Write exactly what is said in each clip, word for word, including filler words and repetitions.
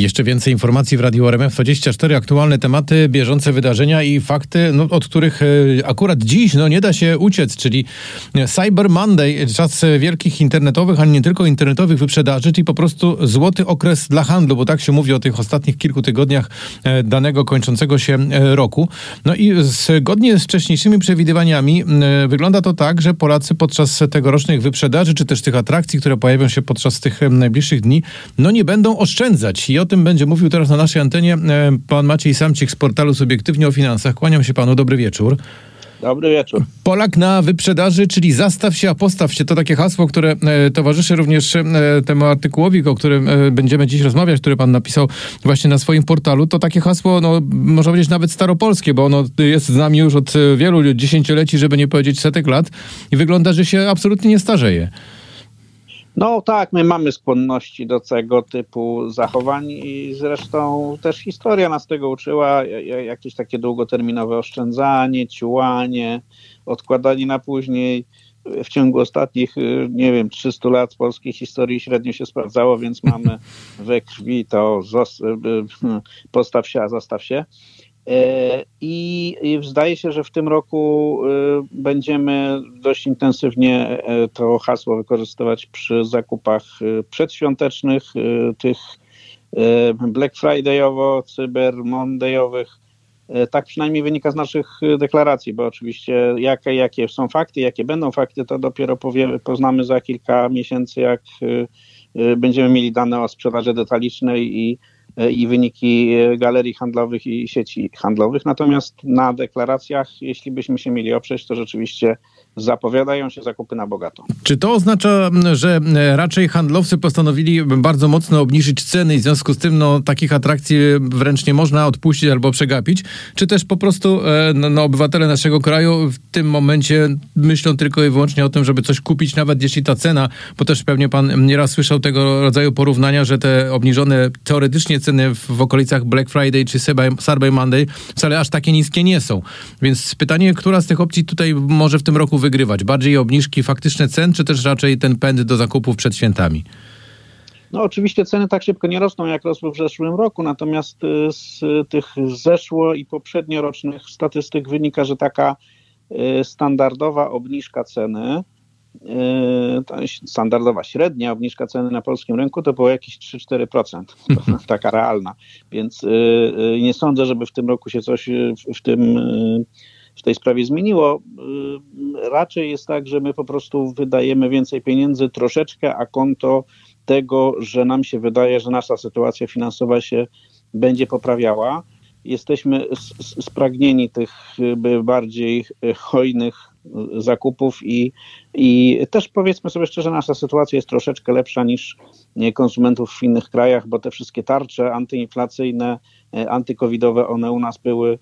Jeszcze więcej informacji w Radiu R M F dwadzieścia cztery. Aktualne tematy, bieżące wydarzenia i fakty, no, od których akurat dziś no, nie da się uciec, czyli Cyber Monday, czas wielkich internetowych, a nie tylko internetowych wyprzedaży, czyli po prostu złoty okres dla handlu, bo tak się mówi o tych ostatnich kilku tygodniach danego kończącego się roku. No i zgodnie z wcześniejszymi przewidywaniami wygląda to tak, że Polacy podczas tegorocznych wyprzedaży, czy też tych atrakcji, które pojawią się podczas tych najbliższych dni, no nie będą oszczędzać. I o tym będzie mówił teraz na naszej antenie pan Maciej Samcik z portalu Subiektywnie o Finansach. Kłaniam się panu, dobry wieczór. Dobry wieczór. Polak na wyprzedaży, czyli zastaw się, a postaw się. To takie hasło, które e, towarzyszy również e, temu artykułowi, o którym e, będziemy dziś rozmawiać, który pan napisał właśnie na swoim portalu. To takie hasło, no można powiedzieć nawet staropolskie, bo ono jest z nami już od wielu dziesięcioleci, żeby nie powiedzieć setek lat i wygląda, że się absolutnie nie starzeje. No tak, my mamy skłonności do tego typu zachowań i zresztą też historia nas tego uczyła, jakieś takie długoterminowe oszczędzanie, ciułanie, odkładanie na później. W ciągu ostatnich, nie wiem, trzystu lat polskiej historii średnio się sprawdzało, więc mamy we krwi to postaw się, a zastaw się. I, I zdaje się, że w tym roku będziemy dość intensywnie to hasło wykorzystywać przy zakupach przedświątecznych, tych Black Friday'owo, Cyber Monday'owych. Tak przynajmniej wynika z naszych deklaracji, bo oczywiście jakie, jakie są fakty, jakie będą fakty, to dopiero powiemy, poznamy za kilka miesięcy, jak będziemy mieli dane o sprzedaży detalicznej i i wyniki galerii handlowych i sieci handlowych. Natomiast na deklaracjach, jeśli byśmy się mieli oprzeć, to rzeczywiście zapowiadają się zakupy na bogato. Czy to oznacza, że raczej handlowcy postanowili bardzo mocno obniżyć ceny i w związku z tym no, takich atrakcji wręcz nie można odpuścić albo przegapić? Czy też po prostu no, no, obywatele naszego kraju w tym momencie myślą tylko i wyłącznie o tym, żeby coś kupić, nawet jeśli ta cena, bo też pewnie pan nieraz słyszał tego rodzaju porównania, że te obniżone teoretycznie ceny w, w okolicach Black Friday czy Cyber Monday wcale aż takie niskie nie są. Więc pytanie, która z tych opcji tutaj może w tym roku wygrywać? Bardziej obniżki faktyczne cen, czy też raczej ten pęd do zakupów przed świętami? No oczywiście ceny tak szybko nie rosną, jak rosły w zeszłym roku, natomiast z tych zeszło- i poprzedniorocznych statystyk wynika, że taka standardowa obniżka ceny, standardowa średnia obniżka ceny na polskim rynku to było jakieś trzy do czterech procent, taka realna, więc nie sądzę, żeby w tym roku się coś w tym w tej sprawie zmieniło. Raczej jest tak, że my po prostu wydajemy więcej pieniędzy troszeczkę, a konto tego, że nam się wydaje, że nasza sytuacja finansowa się będzie poprawiała. Jesteśmy spragnieni tych bardziej hojnych zakupów i, i też powiedzmy sobie szczerze, nasza sytuacja jest troszeczkę lepsza niż konsumentów w innych krajach, bo te wszystkie tarcze antyinflacyjne, antykowidowe, one u nas były,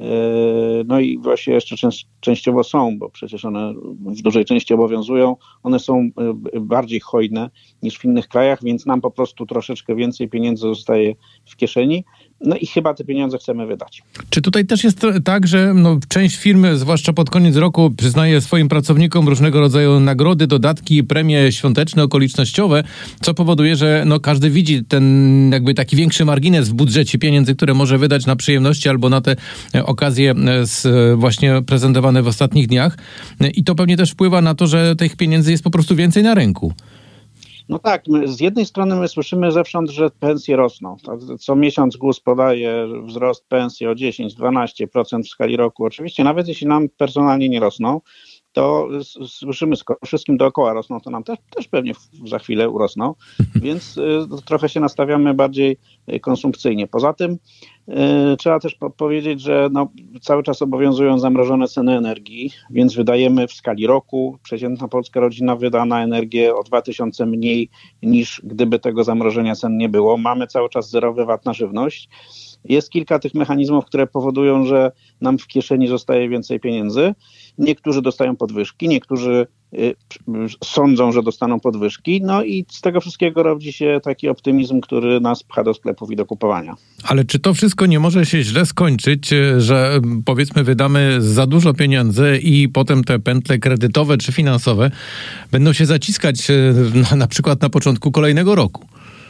no i właśnie jeszcze część, częściowo są, bo przecież one w dużej części obowiązują, one są bardziej hojne niż w innych krajach, więc nam po prostu troszeczkę więcej pieniędzy zostaje w kieszeni. No i chyba te pieniądze chcemy wydać. Czy tutaj też jest tak, że no, część firmy, zwłaszcza pod koniec roku, przyznaje swoim pracownikom różnego rodzaju nagrody, dodatki, premie świąteczne, okolicznościowe, co powoduje, że no, każdy widzi ten jakby taki większy margines w budżecie pieniędzy, które może wydać na przyjemności albo na te okazje z, właśnie prezentowane w ostatnich dniach. I to pewnie też wpływa na to, że tych pieniędzy jest po prostu więcej na rynku. No tak, my, z jednej strony my słyszymy zewsząd, że pensje rosną. Co miesiąc GUS podaje wzrost pensji o dziesięć do dwunastu procent w skali roku. Oczywiście nawet jeśli nam personalnie nie rosną, to słyszymy, skoro wszystkim dookoła rosną, to nam też, też pewnie za chwilę urosną, więc y, trochę się nastawiamy bardziej konsumpcyjnie. Poza tym y, trzeba też po- powiedzieć, że no, cały czas obowiązują zamrożone ceny energii, więc wydajemy w skali roku, przeciętna polska rodzina wyda na energię o dwa tysiące mniej niż gdyby tego zamrożenia cen nie było. Mamy cały czas zerowy V A T na żywność. Jest kilka tych mechanizmów, które powodują, że nam w kieszeni zostaje więcej pieniędzy. Niektórzy dostają podwyżki, niektórzy y, sądzą, że dostaną podwyżki. No i z tego wszystkiego rodzi się taki optymizm, który nas pcha do sklepów i do kupowania. Ale czy to wszystko nie może się źle skończyć, że powiedzmy wydamy za dużo pieniędzy i potem te pętle kredytowe czy finansowe będą się zaciskać na, na przykład na początku kolejnego roku?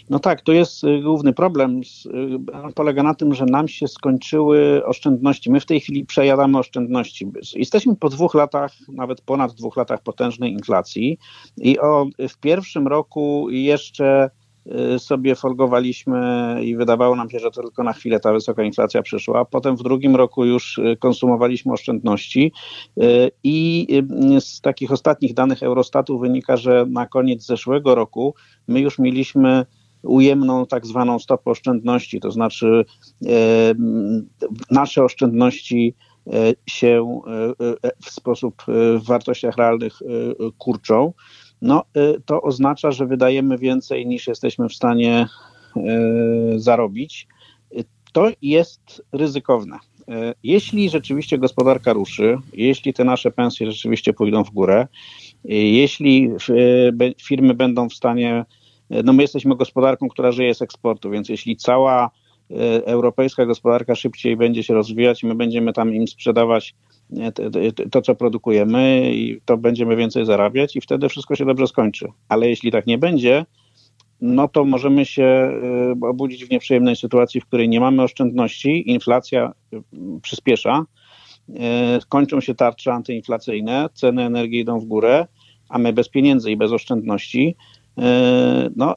No tak, to jest główny problem. On polega na tym, że nam się skończyły oszczędności. My w tej chwili przejadamy oszczędności. Jesteśmy po dwóch latach, nawet ponad dwóch latach potężnej inflacji i o, w pierwszym roku jeszcze sobie folgowaliśmy i wydawało nam się, że to tylko na chwilę ta wysoka inflacja przyszła. Potem w drugim roku już konsumowaliśmy oszczędności i z takich ostatnich danych Eurostatu wynika, że na koniec zeszłego roku my już mieliśmy ujemną tak zwaną stopę oszczędności, to znaczy e, nasze oszczędności się w sposób w wartościach realnych kurczą. No, to oznacza, że wydajemy więcej niż jesteśmy w stanie e, zarobić. To jest ryzykowne. E, jeśli rzeczywiście gospodarka ruszy, jeśli te nasze pensje rzeczywiście pójdą w górę, e, jeśli e, firmy będą w stanie, e, no my jesteśmy gospodarką, która żyje z eksportu, więc jeśli cała e, europejska gospodarka szybciej będzie się rozwijać, my będziemy tam im sprzedawać to, co produkujemy i to będziemy więcej zarabiać i wtedy wszystko się dobrze skończy. Ale jeśli tak nie będzie, no to możemy się obudzić w nieprzyjemnej sytuacji, w której nie mamy oszczędności, inflacja przyspiesza, kończą się tarcze antyinflacyjne, ceny energii idą w górę, a my bez pieniędzy i bez oszczędności, no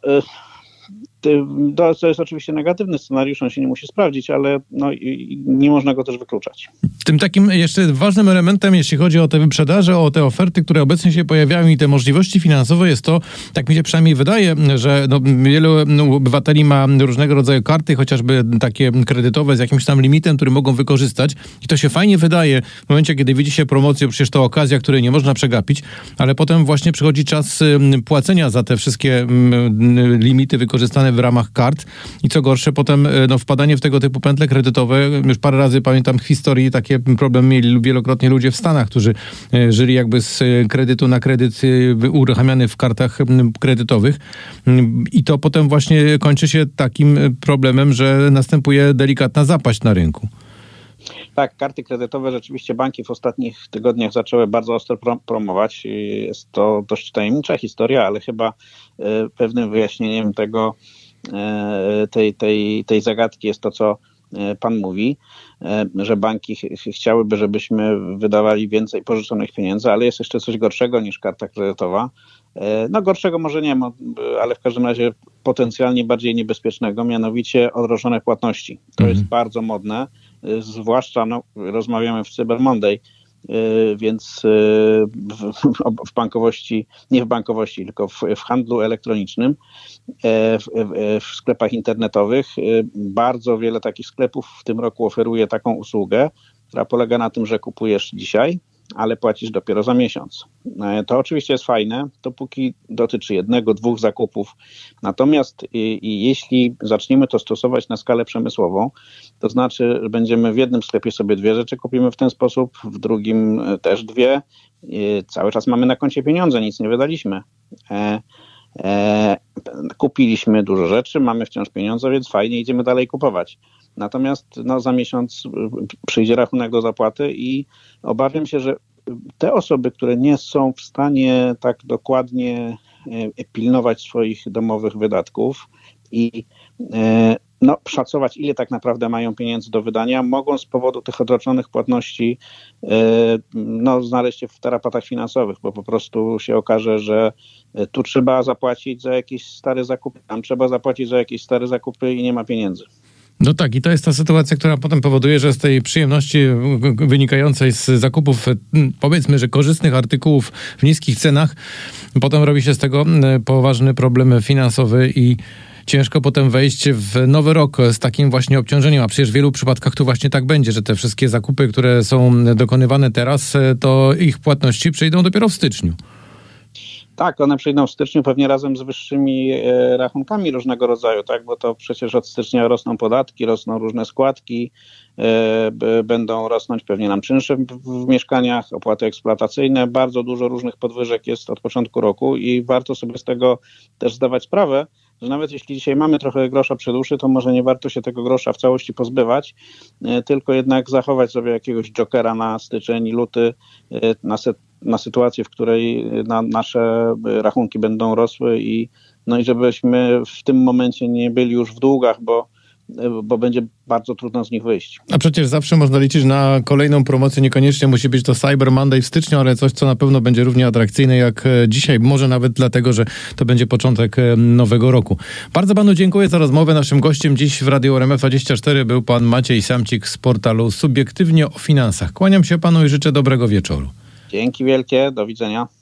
to jest oczywiście negatywny scenariusz, on się nie musi sprawdzić, ale no, nie można go też wykluczać. Tym takim jeszcze ważnym elementem, jeśli chodzi o te wyprzedaże, o te oferty, które obecnie się pojawiają i te możliwości finansowe, jest to, tak mi się przynajmniej wydaje, że no, wielu obywateli ma różnego rodzaju karty, chociażby takie kredytowe z jakimś tam limitem, który mogą wykorzystać i to się fajnie wydaje w momencie, kiedy widzi się promocję, przecież to okazja, której nie można przegapić, ale potem właśnie przychodzi czas płacenia za te wszystkie limity wykorzystane w ramach kart i co gorsze, potem no, wpadanie w tego typu pętle kredytowe. Już parę razy pamiętam w historii takie problemy mieli wielokrotnie ludzie w Stanach, którzy żyli jakby z kredytu na kredyt uruchamiany w kartach kredytowych i to potem właśnie kończy się takim problemem, że następuje delikatna zapaść na rynku. Tak, karty kredytowe rzeczywiście banki w ostatnich tygodniach zaczęły bardzo ostro prom- promować. Jest to dość tajemnicza historia, ale chyba e, pewnym wyjaśnieniem tego, e, tej, tej, tej zagadki jest to, co e, pan mówi, e, że banki ch- chciałyby, żebyśmy wydawali więcej pożyczonych pieniędzy, ale jest jeszcze coś gorszego niż karta kredytowa. E, no gorszego może nie, ale w każdym razie potencjalnie bardziej niebezpiecznego, mianowicie odroczone płatności. To mhm. jest bardzo modne. Zwłaszcza no, rozmawiamy w Cyber Monday, yy, więc yy, w, w bankowości, nie w bankowości, tylko w, w handlu elektronicznym, yy, w, w, w sklepach internetowych. Yy, bardzo wiele takich sklepów w tym roku oferuje taką usługę, która polega na tym, że kupujesz dzisiaj, ale płacisz dopiero za miesiąc. To oczywiście jest fajne, dopóki dotyczy jednego, dwóch zakupów. Natomiast i, i jeśli zaczniemy to stosować na skalę przemysłową, to znaczy, że będziemy w jednym sklepie sobie dwie rzeczy kupimy w ten sposób, w drugim też dwie. I cały czas mamy na koncie pieniądze, nic nie wydaliśmy. E, e, kupiliśmy dużo rzeczy, mamy wciąż pieniądze, więc fajnie, idziemy dalej kupować. Natomiast no, za miesiąc przyjdzie rachunek do zapłaty i obawiam się, że te osoby, które nie są w stanie tak dokładnie pilnować swoich domowych wydatków i no, szacować, ile tak naprawdę mają pieniędzy do wydania, mogą z powodu tych odroczonych płatności no, znaleźć się w tarapatach finansowych, bo po prostu się okaże, że tu trzeba zapłacić za jakieś stare zakupy, tam trzeba zapłacić za jakieś stare zakupy i nie ma pieniędzy. No tak, i to jest ta sytuacja, która potem powoduje, że z tej przyjemności wynikającej z zakupów, powiedzmy, że korzystnych artykułów w niskich cenach, potem robi się z tego poważny problem finansowy i ciężko potem wejść w nowy rok z takim właśnie obciążeniem, a przecież w wielu przypadkach tu właśnie tak będzie, że te wszystkie zakupy, które są dokonywane teraz, to ich płatności przyjdą dopiero w styczniu. Tak, one przyjdą w styczniu pewnie razem z wyższymi e, rachunkami różnego rodzaju, tak, bo to przecież od stycznia rosną podatki, rosną różne składki, e, b, będą rosnąć pewnie nam czynsze w, w mieszkaniach, opłaty eksploatacyjne, bardzo dużo różnych podwyżek jest od początku roku i warto sobie z tego też zdawać sprawę, że nawet jeśli dzisiaj mamy trochę grosza przy duszy, to może nie warto się tego grosza w całości pozbywać, e, tylko jednak zachować sobie jakiegoś jokera na styczeń i luty, e, na set na sytuację, w której na, nasze rachunki będą rosły i, no i żebyśmy w tym momencie nie byli już w długach, bo bo będzie bardzo trudno z nich wyjść. A przecież zawsze można liczyć na kolejną promocję, niekoniecznie musi być to Cyber Monday w styczniu, ale coś, co na pewno będzie równie atrakcyjne jak dzisiaj, może nawet dlatego, że to będzie początek nowego roku. Bardzo panu dziękuję za rozmowę. Naszym gościem dziś w Radiu R M F dwadzieścia cztery był pan Maciej Samcik z portalu Subiektywnie o Finansach. Kłaniam się panu i życzę dobrego wieczoru. Dzięki wielkie, do widzenia.